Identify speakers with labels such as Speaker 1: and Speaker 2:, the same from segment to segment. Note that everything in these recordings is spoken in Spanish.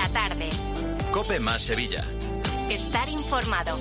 Speaker 1: la tarde.
Speaker 2: COPE más Sevilla.
Speaker 1: Estar informado.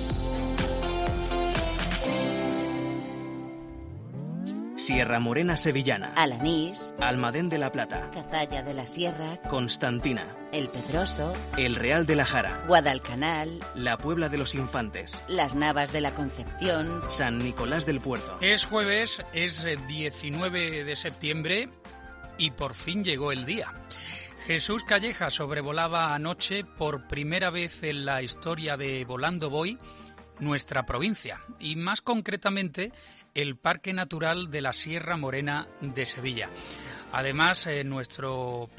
Speaker 3: Sierra Morena Sevillana,
Speaker 4: Alanís,
Speaker 3: Almadén de la Plata,
Speaker 4: Cazalla de la Sierra,
Speaker 3: Constantina,
Speaker 4: El Pedroso,
Speaker 3: El Real de la Jara,
Speaker 4: Guadalcanal,
Speaker 3: La Puebla de los Infantes,
Speaker 4: Las Navas de la Concepción,
Speaker 3: San Nicolás del Puerto.
Speaker 5: Es jueves, es 19 de septiembre y por fin llegó el día. Jesús Calleja sobrevolaba anoche por primera vez en la historia de Volando Voy nuestra provincia y más concretamente el Parque Natural de la Sierra Morena de Sevilla. Además, nuestro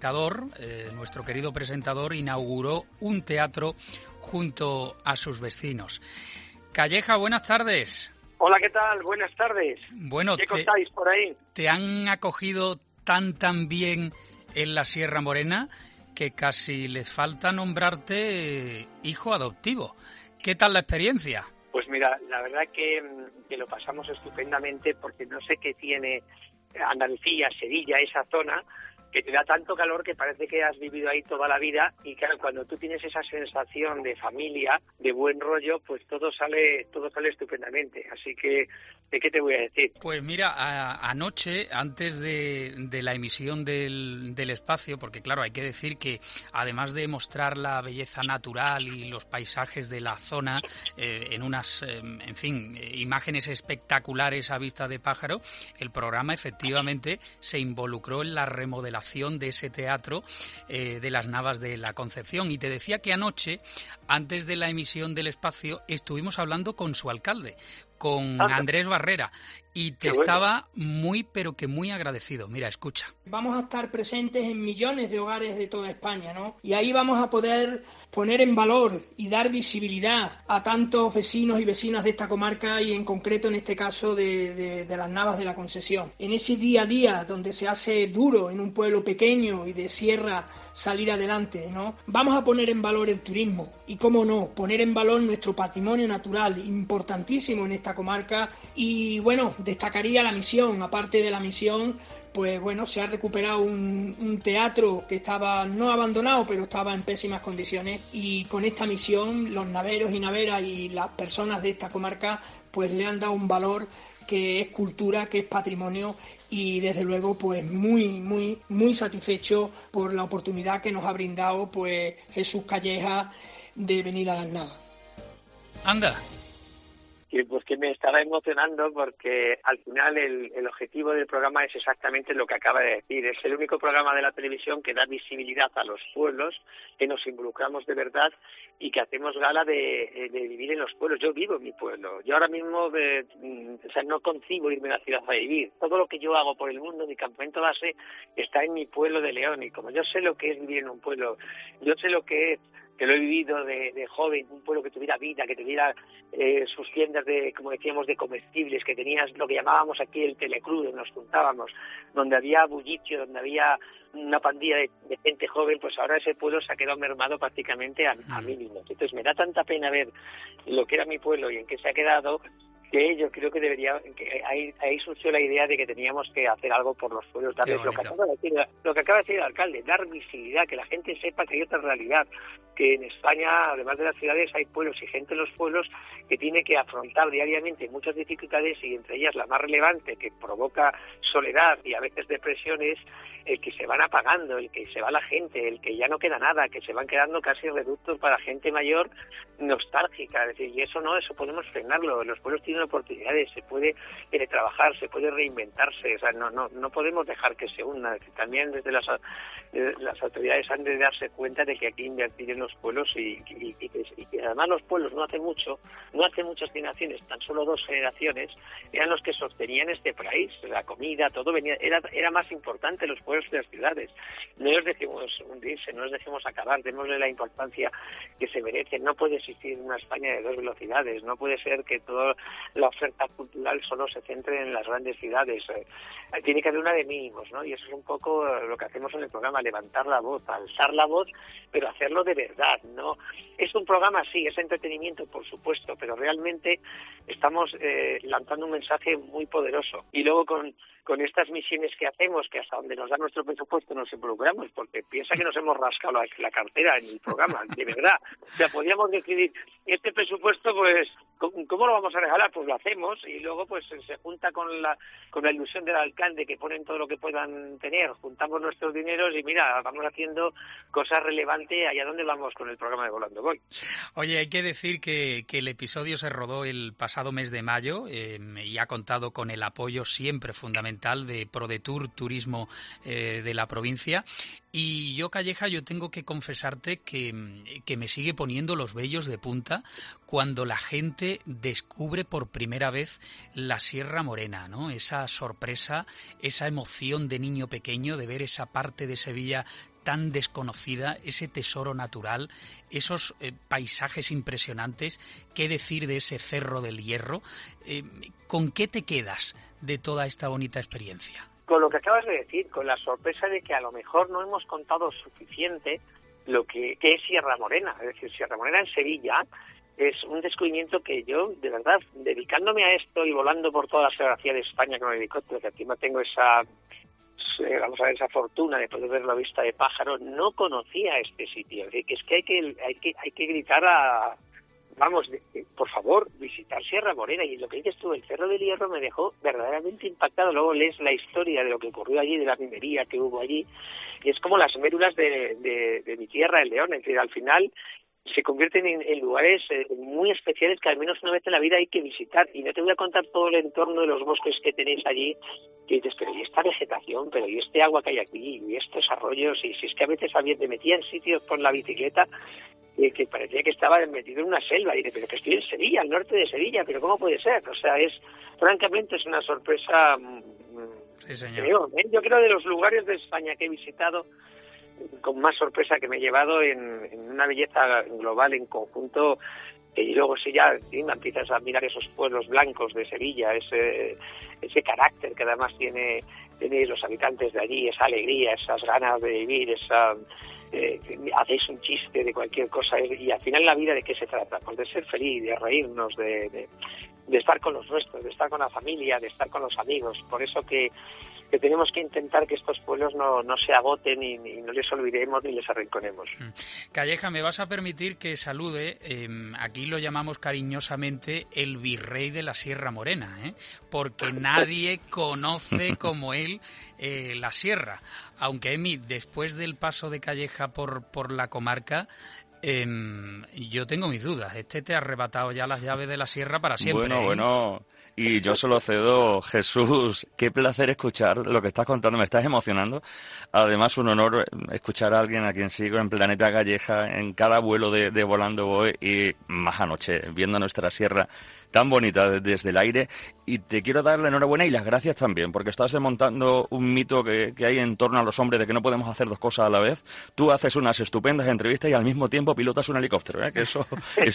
Speaker 5: querido presentador, inauguró un teatro junto a sus vecinos. Calleja, buenas tardes.
Speaker 6: Hola, ¿qué tal? Buenas tardes.
Speaker 5: Bueno,
Speaker 6: ¿qué contáis por ahí?
Speaker 5: ¿Te han acogido tan bien en la Sierra Morena que casi les falta nombrarte hijo adoptivo? ¿Qué tal la experiencia?
Speaker 6: Pues mira, la verdad que lo pasamos estupendamente porque no sé qué tiene Andalucía, Sevilla, esa zona, que te da tanto calor que parece que has vivido ahí toda la vida y claro, cuando tú tienes esa sensación de familia, de buen rollo, pues todo sale estupendamente. Así que, ¿de qué te voy a decir?
Speaker 5: Pues mira, anoche, antes de la emisión del espacio, porque claro, hay que decir que además de mostrar la belleza natural y los paisajes de la zona en unas, imágenes espectaculares a vista de pájaro, el programa efectivamente se involucró en la remodelación de ese teatro de las Navas de la Concepción. Y te decía que anoche, antes de la emisión del espacio, estuvimos hablando con su alcalde, con Andrés Barrera, y te estaba muy, pero que muy agradecido. Mira, escucha.
Speaker 7: Vamos a estar presentes en millones de hogares de toda España, ¿no? Y ahí vamos a poder poner en valor y dar visibilidad a tantos vecinos y vecinas de esta comarca y en concreto en este caso de las Navas de la Concepción. En ese día a día donde se hace duro en un pueblo pequeño y de sierra salir adelante, ¿no? Vamos a poner en valor el turismo y, cómo no, poner en valor nuestro patrimonio natural, importantísimo en esta comarca. Y bueno, destacaría la misión. Aparte de la misión, pues bueno, se ha recuperado un teatro que estaba no abandonado, pero estaba en pésimas condiciones, y con esta misión los naveros y naveras y las personas de esta comarca pues le han dado un valor que es cultura, que es patrimonio, y desde luego pues muy satisfecho por la oportunidad que nos ha brindado pues Jesús Calleja de venir a las Navas.
Speaker 5: Anda.
Speaker 6: Pues que me estaba emocionando porque al final el objetivo del programa es exactamente lo que acaba de decir. Es el único programa de la televisión que da visibilidad a los pueblos, que nos involucramos de verdad y que hacemos gala de vivir en los pueblos. Yo vivo en mi pueblo. Yo ahora mismo no concibo irme a la ciudad a vivir. Todo lo que yo hago por el mundo, mi campamento base, está en mi pueblo de León. Y como yo sé lo que es vivir en un pueblo, yo sé lo que es, que lo he vivido de joven, un pueblo que tuviera vida, que tuviera sus tiendas de, como decíamos, de comestibles, que tenías lo que llamábamos aquí el teleclub, donde nos juntábamos, donde había bullicio, donde había una pandilla de gente joven, pues ahora ese pueblo se ha quedado mermado prácticamente a mínimo. Entonces me da tanta pena ver lo que era mi pueblo y en qué se ha quedado, que yo creo que ahí surgió la idea de que teníamos que hacer algo por los pueblos, darles lo que acaba de decir el alcalde, dar visibilidad, que la gente sepa que hay otra realidad, que en España, además de las ciudades, hay pueblos y gente en los pueblos que tiene que afrontar diariamente muchas dificultades, y entre ellas la más relevante, que provoca soledad y a veces depresiones, el que se van apagando, el que se va la gente, el que ya no queda nada, que se van quedando casi reductos para gente mayor nostálgica. Es decir, y eso podemos frenarlo. Los pueblos tienen oportunidades, se puede teletrabajar, se puede reinventarse. O sea, no podemos dejar que se hunda. También desde las autoridades han de darse cuenta de que hay que invertir en los pueblos y que además los pueblos no hace muchas generaciones, tan solo 2 generaciones, eran los que sostenían este país. La comida, todo era más importante los pueblos que las ciudades. No los dejemos hundirse, no los dejemos acabar, démosle la importancia que se merecen. No puede existir una España de 2 velocidades, no puede ser que todo la oferta cultural solo se centre en las grandes ciudades. Tiene que haber una de mínimos, ¿no? Y eso es un poco lo que hacemos en el programa, levantar la voz, alzar la voz, pero hacerlo de verdad, ¿no? Es un programa, sí, es entretenimiento, por supuesto, pero realmente estamos lanzando un mensaje muy poderoso. Y luego con estas misiones que hacemos, que hasta donde nos da nuestro presupuesto nos involucramos, porque piensa que nos hemos rascado la cartera en el programa, de verdad. O sea, podríamos decidir, este presupuesto, pues, ¿cómo lo vamos a regalar? Pues lo hacemos, y luego pues se junta con la ilusión del alcalde, que ponen todo lo que puedan tener, juntamos nuestros dineros y mira, vamos haciendo cosas relevantes allá donde vamos con el programa de Volando Voy.
Speaker 5: Oye, hay que decir que el episodio se rodó el pasado mes de mayo y ha contado con el apoyo siempre fundamental de ProDetour Turismo de la provincia. Y yo, Calleja, tengo que confesarte que me sigue poniendo los vellos de punta cuando la gente descubre por primera vez la Sierra Morena, ¿no? Esa sorpresa, esa emoción de niño pequeño de ver esa parte de Sevilla tan desconocida, ese tesoro natural, esos paisajes impresionantes. ¿Qué decir de ese Cerro del Hierro? ¿Con qué te quedas de toda esta bonita experiencia?
Speaker 6: Con lo que acabas de decir, con la sorpresa de que a lo mejor no hemos contado suficiente lo que es Sierra Morena. Es decir, Sierra Morena en Sevilla es un descubrimiento que yo, de verdad, dedicándome a esto y volando por toda la geografía de España con el helicóptero, que encima tengo esa fortuna de poder ver la vista de pájaro, no conocía este sitio. Es que hay que gritar por favor, visitar Sierra Morena. Y lo que dices tú, el Cerro del Hierro, me dejó verdaderamente impactado. Luego lees la historia de lo que ocurrió allí, de la minería que hubo allí, y es como las médulas de mi tierra, el León. Es decir, al final se convierten en lugares muy especiales que al menos una vez en la vida hay que visitar. Y no te voy a contar todo el entorno de los bosques que tenéis allí, que dices, pero ¿y esta vegetación? ¿Pero y este agua que hay aquí? ¿Y estos arroyos? Y si es que a veces me metía en sitios con la bicicleta que parecía que estaba metido en una selva. Y dice, pero que estoy en Sevilla, al norte de Sevilla, pero ¿cómo puede ser? O sea, francamente es una sorpresa.
Speaker 5: Sí, señor.
Speaker 6: Yo creo de los lugares de España que he visitado, con más sorpresa que me he llevado en una belleza global en conjunto. Y luego si ya empiezas a mirar esos pueblos blancos de Sevilla, ese carácter que además tiene los habitantes de allí, esa alegría, esas ganas de vivir, hacéis un chiste de cualquier cosa, y al final la vida, ¿de qué se trata? Pues de ser feliz, de reírnos, de estar con los nuestros, de estar con la familia, de estar con los amigos. Por eso que tenemos que intentar que estos pueblos no se agoten y no les olvidemos ni les arrinconemos.
Speaker 5: Calleja, me vas a permitir que salude, aquí lo llamamos cariñosamente el virrey de la Sierra Morena, porque nadie conoce como él la sierra. Aunque, Emi, después del paso de Calleja por la comarca, yo tengo mis dudas. Te ha arrebatado ya las llaves de la sierra para siempre.
Speaker 8: Bueno. Y yo se lo cedo, Jesús. Qué placer escuchar lo que estás contando, me estás emocionando. Además, un honor escuchar a alguien a quien sigo en Planeta Calleja, en cada vuelo de Volando Voy, y más anoche, viendo nuestra sierra tan bonita desde el aire. Y te quiero dar la enhorabuena y las gracias también, porque estás desmontando un mito que hay en torno a los hombres de que no podemos hacer dos cosas a la vez. Tú haces unas estupendas entrevistas y al mismo tiempo pilotas un helicóptero, que eso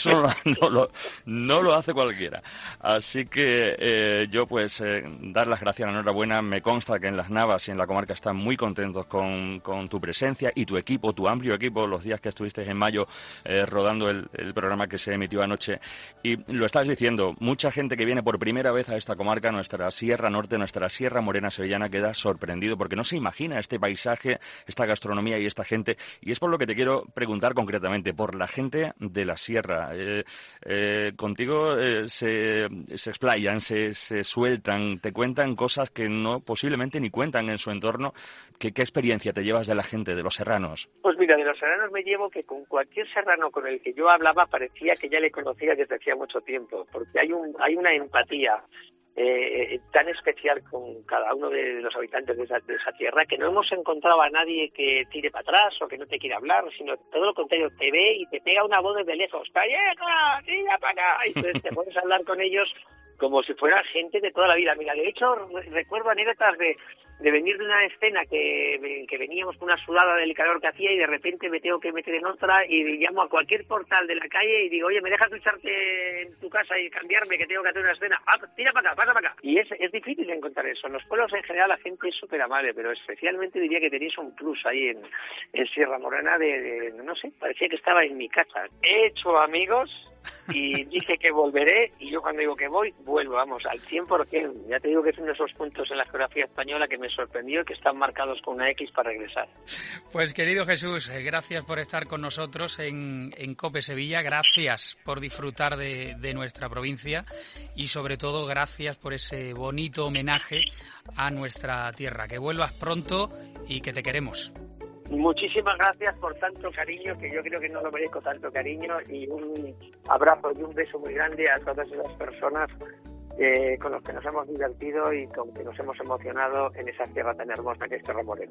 Speaker 8: no lo hace cualquiera. Así que yo pues dar las gracias, la enhorabuena. Me consta que en Las Navas y en la comarca están muy contentos con tu presencia y tu equipo, tu amplio equipo, los días que estuviste en mayo rodando el programa que se emitió anoche. Y lo estás diciendo, mucha gente que viene por primera vez a esta comarca, nuestra Sierra Norte, nuestra Sierra Morena sevillana, queda sorprendido porque no se imagina este paisaje, esta gastronomía y esta gente. Y es por lo que te quiero preguntar concretamente, por la gente de la sierra. Contigo se explayan, se sueltan, te cuentan cosas que no posiblemente ni cuentan en su entorno. ¿Qué experiencia te llevas de la gente, de los serranos?
Speaker 6: Pues mira, de los serranos me llevo que con cualquier serrano con el que yo hablaba parecía que ya le conocía desde hacía mucho tiempo, porque hay una empatía tan especial con cada uno de los habitantes de esa tierra, que no hemos encontrado a nadie que tire para atrás o que no te quiera hablar, sino todo lo contrario, te ve y te pega una voz desde lejos, ¡Calleja, tira para acá! Y entonces te puedes hablar con ellos como si fuera gente de toda la vida. Mira, de hecho, recuerdo anécdotas de venir de una escena que veníamos con una sudada del calor que hacía y de repente me tengo que meter en otra y llamo a cualquier portal de la calle y digo, oye, ¿me dejas ducharte en tu casa y cambiarme que tengo que hacer una escena? Ah, tira para acá, pasa para acá. Y es difícil encontrar eso. En los pueblos en general la gente es súper amable, pero especialmente diría que tenéis un plus ahí en Sierra Morena no sé, parecía que estaba en mi casa. He hecho amigos y dije que volveré, y yo cuando digo que voy, vuelvo, vamos, al 100%. Ya te digo que es uno de esos puntos en la geografía española que me sorprendió, que están marcados con una X para regresar.
Speaker 5: Pues querido Jesús, gracias por estar con nosotros en COPE Sevilla, gracias por disfrutar de nuestra provincia y sobre todo gracias por ese bonito homenaje a nuestra tierra. Que vuelvas pronto y que te queremos.
Speaker 6: Muchísimas gracias por tanto cariño, que yo creo que no lo merezco tanto cariño, y un abrazo y un beso muy grande a todas esas personas con los que nos hemos divertido y con que nos hemos emocionado en esa tierra tan hermosa que es Sierra Morena.